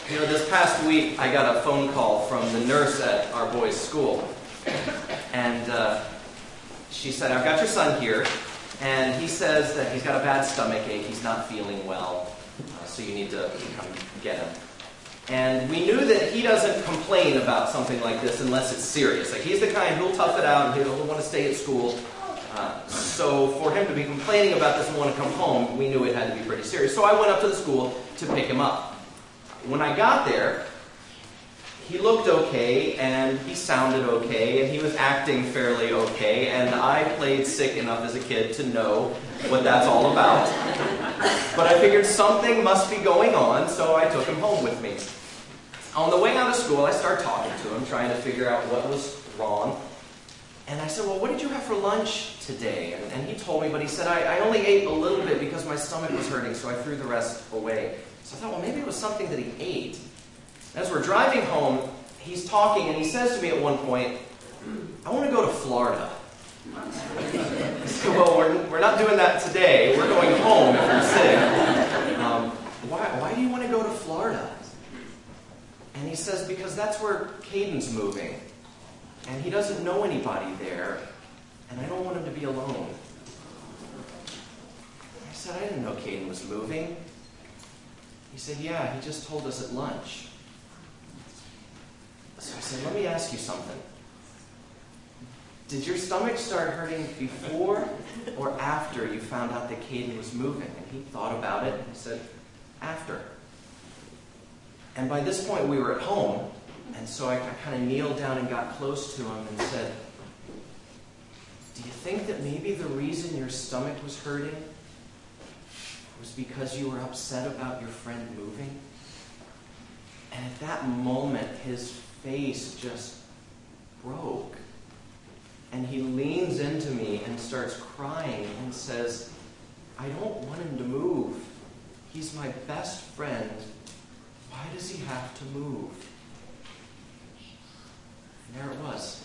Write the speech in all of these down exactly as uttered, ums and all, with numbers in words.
You know, this past week I got a phone call from the nurse at our boys' school. And uh, she said, I've got your son here, and he says that he's got a bad stomach ache, he's not feeling well, uh, so you need to come get him. And we knew that he doesn't complain about something like this unless it's serious. Like, he's the kind who'll tough it out and he'll want to stay at school. Uh, so for him to be complaining about this and want to come home, we knew it had to be pretty serious. So I went up to the school to pick him up. When I got there, he looked okay, and he sounded okay, and he was acting fairly okay, and I played sick enough as a kid to know what that's all about. But I figured something must be going on, so I took him home with me. On the way out of school, I started talking to him, trying to figure out what was wrong. And I said, well, what did you have for lunch today? And, and he told me, but he said, I, I only ate a little bit because my stomach was hurting, so I threw the rest away. So I thought, well, maybe it was something that he ate. As we're driving home, he's talking, and he says to me at one point, I want to go to Florida. I said, well, we're, we're not doing that today. We're going home if you're sick. Um, why, why do you want to go to Florida? And he says, because that's where Caden's moving. And he doesn't know anybody there, and I don't want him to be alone. I said, I didn't know Caden was moving. He said, yeah, he just told us at lunch. So I said, let me ask you something. Did your stomach start hurting before or after you found out that Caden was moving? And he thought about it, and he said, after. And by this point, we were at home, and so I, I kind of kneeled down and got close to him and said, do you think that maybe the reason your stomach was hurting was because you were upset about your friend moving? And at that moment, his face just broke. And he leans into me and starts crying and says, I don't want him to move. He's my best friend. Why does he have to move? And there it was.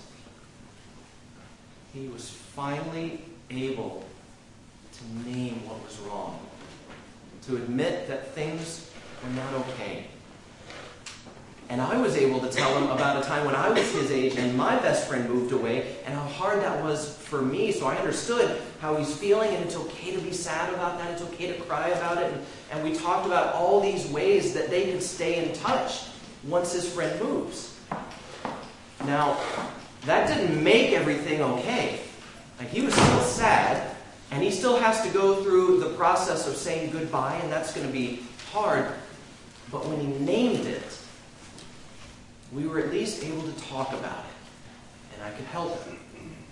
He was finally able to name what was wrong, to admit that things were not okay. And I was able to tell him about a time when I was his age and my best friend moved away and how hard that was for me. So I understood how he's feeling, and it's okay to be sad about that. It's okay to cry about it. And, and we talked about all these ways that they could stay in touch once his friend moves. Now, that didn't make everything okay. Like, he was still sad, and he still has to go through the process of saying goodbye, and that's going to be hard. But when he named it, we were at least able to talk about it, and I could help him.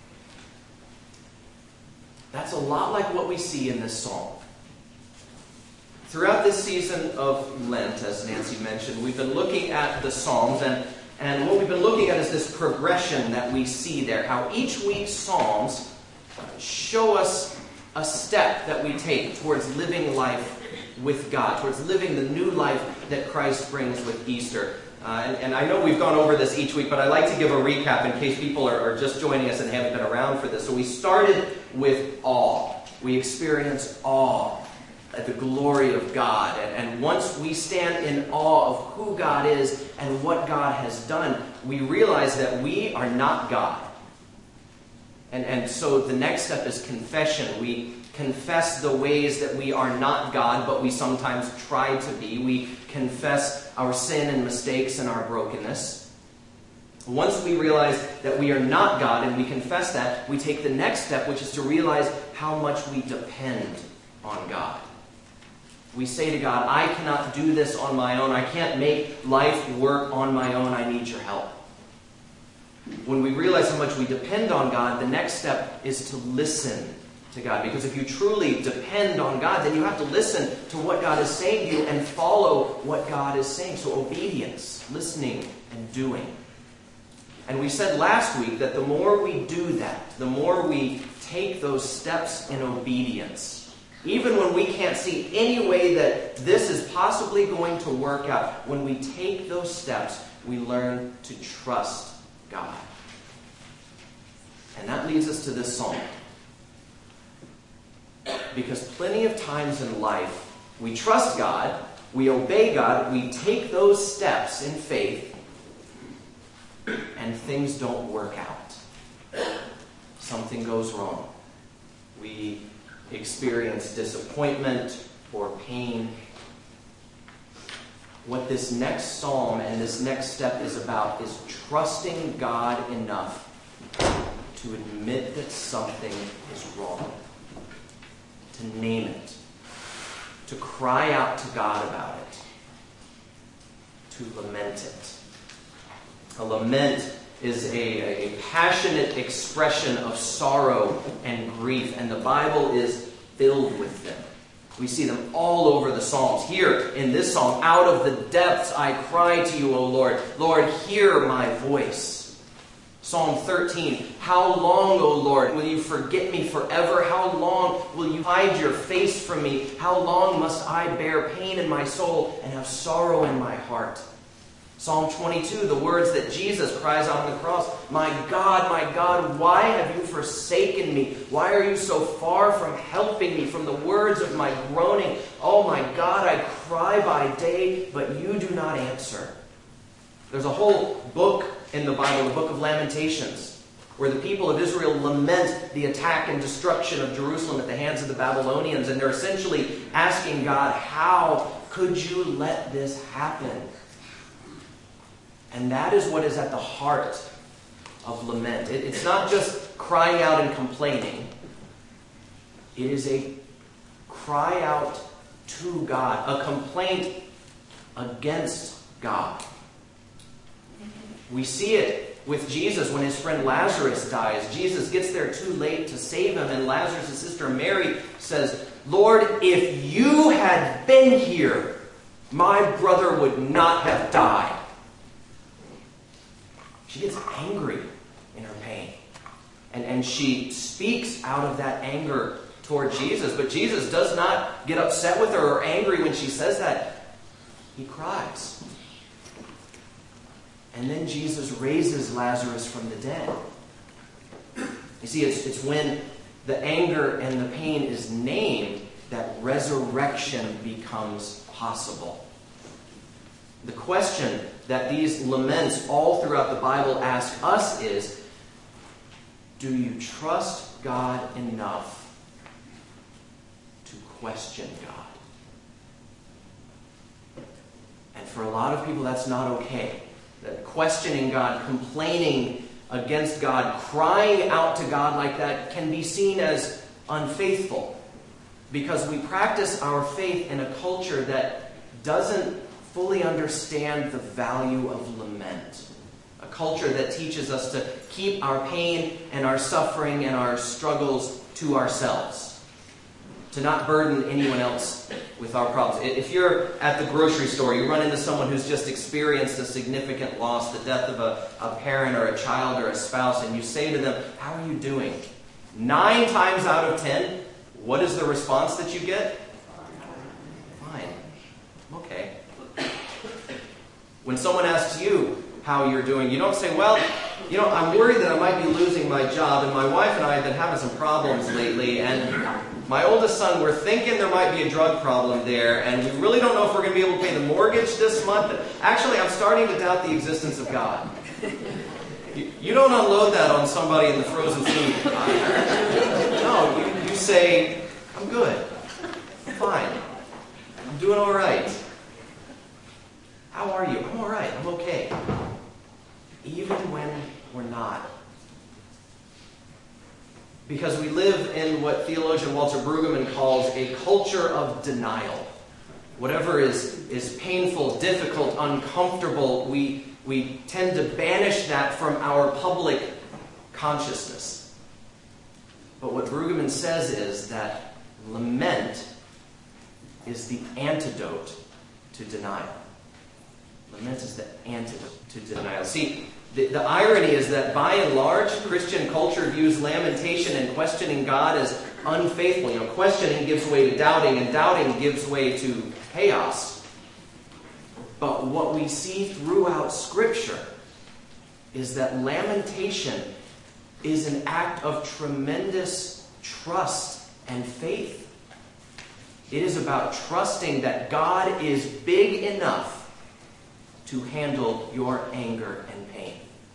That's a lot like what we see in this psalm. Throughout this season of Lent, as Nancy mentioned, we've been looking at the Psalms, and, and what we've been looking at is this progression that we see there, how each week's Psalms show us a step that we take towards living life with God, towards living the new life that Christ brings with Easter. Uh, and, and I know we've gone over this each week, but I like to give a recap in case people are, are just joining us and haven't been around for this. So we started with awe. We experience awe at the glory of God. And, and once we stand in awe of who God is and what God has done, we realize that we are not God. And, and so the next step is confession. We confess the ways that we are not God, but we sometimes try to be. We confess our sin and mistakes and our brokenness. Once we realize that we are not God and we confess that, we take the next step, which is to realize how much we depend on God. We say to God, I cannot do this on my own. I can't make life work on my own. I need your help. When we realize how much we depend on God, the next step is to listen to God. Because if you truly depend on God, then you have to listen to what God is saying to you and follow what God is saying. So obedience, listening, and doing. And we said last week that the more we do that, the more we take those steps in obedience, even when we can't see any way that this is possibly going to work out, when we take those steps, we learn to trust God. And that leads us to this psalm. Because plenty of times in life, we trust God, we obey God, we take those steps in faith, and things don't work out. Something goes wrong. We experience disappointment or pain. What this next psalm and this next step is about is trusting God enough to admit that something is wrong, to name it, to cry out to God about it, to lament it. A lament is a, a passionate expression of sorrow and grief, and the Bible is filled with them. We see them all over the Psalms. Here in this psalm, out of the depths I cry to you, O Lord. Lord, hear my voice. Psalm thirteen, how long, O Lord, will you forget me forever? How long will you hide your face from me? How long must I bear pain in my soul and have sorrow in my heart? Psalm twenty-two, the words that Jesus cries out on the cross, my God, my God, why have you forsaken me? Why are you so far from helping me, from the words of my groaning? Oh my God, I cry by day, but you do not answer. There's a whole book in the Bible, the book of Lamentations, where the people of Israel lament the attack and destruction of Jerusalem at the hands of the Babylonians, and they're essentially asking God, how could you let this happen? And that is what is at the heart of lament. It, it's not just crying out and complaining. It is a cry out to God, a complaint against God. We see it with Jesus when his friend Lazarus dies. Jesus gets there too late to save him, and Lazarus' sister Mary says, Lord, if you had been here, my brother would not have died. She gets angry in her pain. And, and she speaks out of that anger toward Jesus. But Jesus does not get upset with her or angry when she says that. He cries. And then Jesus raises Lazarus from the dead. You see, it's, it's when the anger and the pain is named that resurrection becomes possible. The question that these laments all throughout the Bible ask us is, do you trust God enough to question God? And for a lot of people, that's not okay. That questioning God, complaining against God, crying out to God like that can be seen as unfaithful, because we practice our faith in a culture that doesn't fully understand the value of lament. A culture that teaches us to keep our pain and our suffering and our struggles to ourselves. To not burden anyone else with our problems. If you're at the grocery store, you run into someone who's just experienced a significant loss, the death of a, a parent or a child or a spouse, and you say to them, how are you doing? Nine times out of ten, what is the response that you get? Fine. I'm okay. When someone asks you how you're doing, you don't say, well, you know, I'm worried that I might be losing my job, and my wife and I have been having some problems lately, and my oldest son, we're thinking there might be a drug problem there, and we really don't know if we're going to be able to pay the mortgage this month. Actually, I'm starting to doubt the existence of God. You, you don't unload that on somebody in the frozen food. No, you, you say, I'm good. I'm fine. I'm doing all right. How are you? I'm all right. I'm okay. Even when we're not. Because we live in what theologian Walter Brueggemann calls a culture of denial. Whatever is, is painful, difficult, uncomfortable, we, we tend to banish that from our public consciousness. But what Brueggemann says is that lament is the antidote to denial. Lament is the antidote to denial. See, the, the irony is that by and large, Christian culture views lamentation and questioning God as unfaithful. You know, questioning gives way to doubting, and doubting gives way to chaos. But what we see throughout Scripture is that lamentation is an act of tremendous trust and faith. It is about trusting that God is big enough to handle your anger and pain.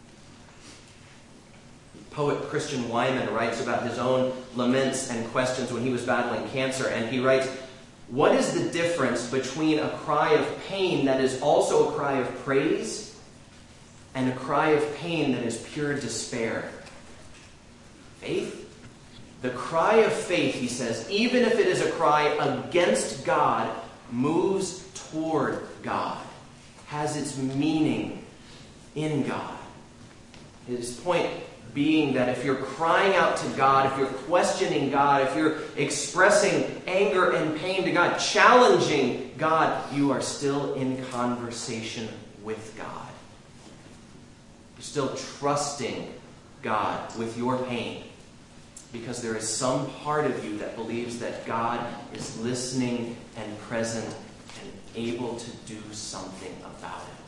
Poet Christian Wyman writes about his own laments and questions when he was battling cancer, and he writes, "What is the difference between a cry of pain that is also a cry of praise and a cry of pain that is pure despair? Faith? The cry of faith," he says, "even if it is a cry against God, moves toward God, has its meaning in God." His point being that if you're crying out to God, if you're questioning God, if you're expressing anger and pain to God, challenging God, you are still in conversation with God. You're still trusting God with your pain, because there is some part of you that believes that God is listening and present and able to do something about it.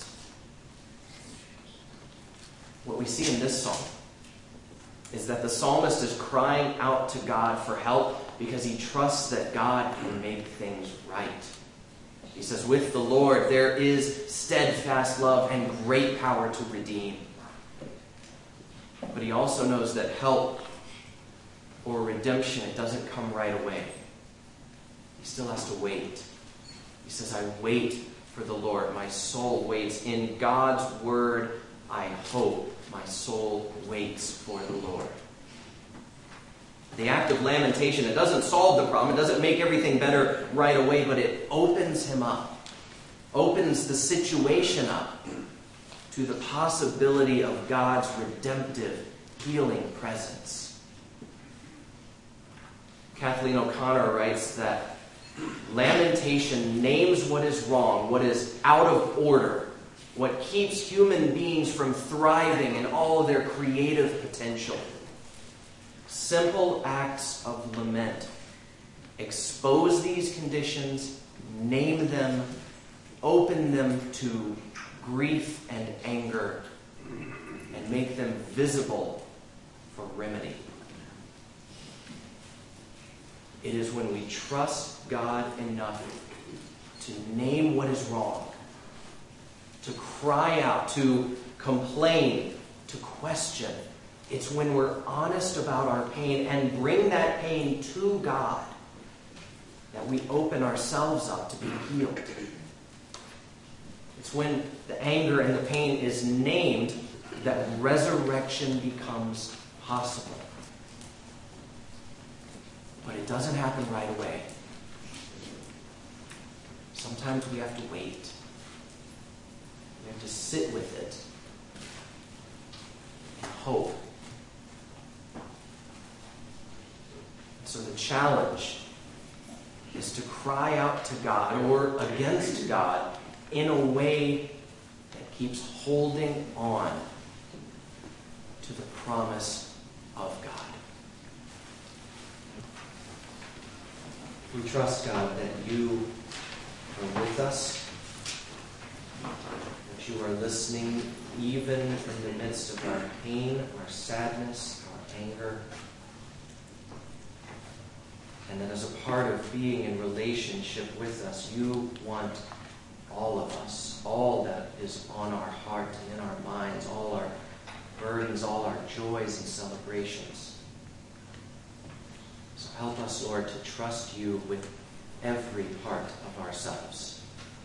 What we see in this psalm is that the psalmist is crying out to God for help because he trusts that God can make things right. He says, "With the Lord there is steadfast love and great power to redeem." But he also knows that help or redemption, it doesn't come right away. He still has to wait. He says, "I wait for the Lord. My soul waits. In God's word I hope. My soul waits for the Lord." The act of lamentation, it doesn't solve the problem. It doesn't make everything better right away, but it opens him up. Opens the situation up to the possibility of God's redemptive, healing presence. Kathleen O'Connor writes that lamentation names what is wrong, what is out of order, what keeps human beings from thriving in all of their creative potential. Simple acts of lament expose these conditions, name them, open them to grief and anger, and make them visible for remedy. It is when we trust God enough to name what is wrong, to cry out, to complain, to question. It's when we're honest about our pain and bring that pain to God that we open ourselves up to be healed. It's when the anger and the pain is named that resurrection becomes possible. But it doesn't happen right away. Sometimes we have to wait. We have to sit with it and hope. So the challenge is to cry out to God or against God in a way that keeps holding on to the promise of God. We trust, God, that you are with us, that you are listening even in the midst of our pain, our sadness, our anger, and that as a part of being in relationship with us, you want all of us, all that is on our heart and in our minds, all our burdens, all our joys and celebrations. So help us, Lord, to trust you with every part of ourselves,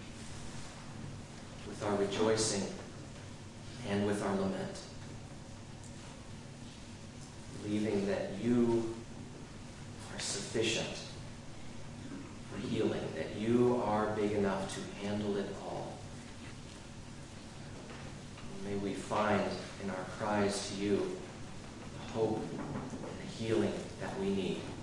with our rejoicing and with our lament, believing that you are sufficient for healing, that you are big enough to handle it all. May we find in our cries to you the hope and the healing that we need.